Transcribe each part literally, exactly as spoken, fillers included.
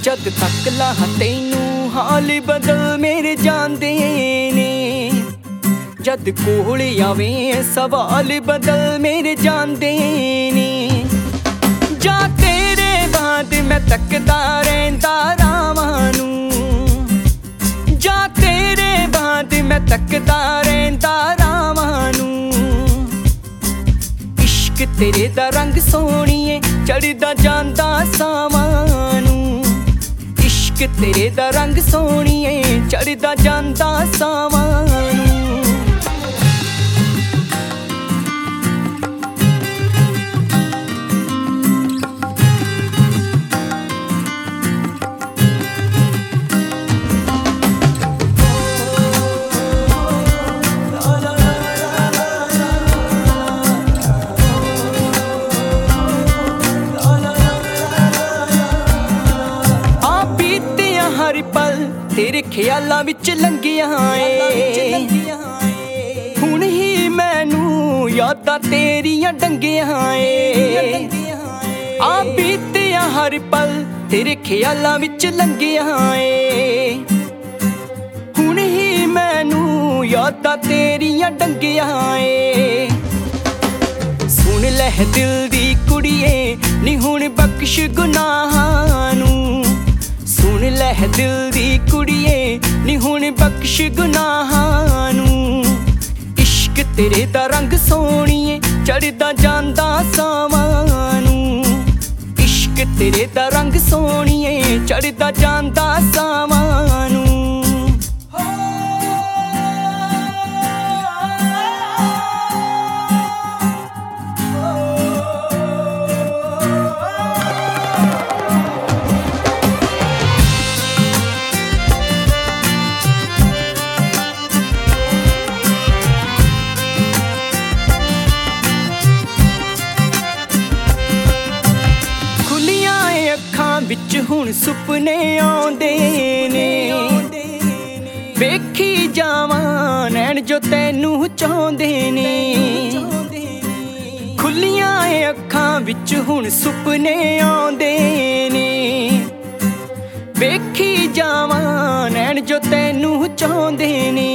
जद तक ला तैनू हाल बदल मेरे जांदे ने, जद कोल आवे सवाल बदल मेरे जांदे ने। जा तेरे बाद मैं तकदा रहिंदा रावां नूं, जा तेरे बाद मैं तकदा रहिंदा रावां नूं। इश्क तेरे दा रंग सोहणीए चढ़दा जांदा सावां नूं, इश्क तेरे दा रंग सोहणीए चढ़दा जांदा सावां नूं। हर पल तेरे ख्यालां विच लंघिया ए, हुण ही मैनू यादां तेरियां डंगियां ए। आ बीतिया हर पल तेरे ख्यालां विच लंघिया ए, हुण ही मैनू यादां तेरियां डंगियां ए। सुन लै दिल दी कुड़िए नी हुण बख्श गुनाहां नूं, सुन लै दिल दी कुड़िए नी हुण बख्श गुनाहां नूं। इश्क तेरे दा रंग सोहणीए चढ़दा जांदा सावां नूं, इश्क तेरे दा रंग सोहणीए चढ़दा जांदा सावां नूं। विच हुण सुपने आउंदे ने, वेखी जावां नैन जो तैनू चाहुंदे ने। खुलियां अखां विच हुण सुपने आउंदे ने, वेखी जावां नैन जो तैनू चाहुंदे ने।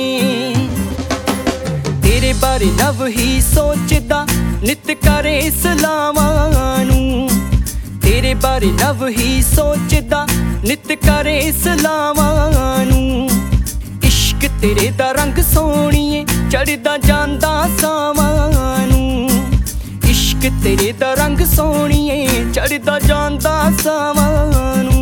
तेरे बारे नव ही सोचदा नित करे सलावां नूं, तेरे बारे नव ही सोचदा नित करे सलावां नूं। इश्क तेरे दा रंग सोहणीए चढ़दा जांदा सावां नूं, इश्क तेरे दा रंग सोहणीए चढ़दा जांदा सावां नूं।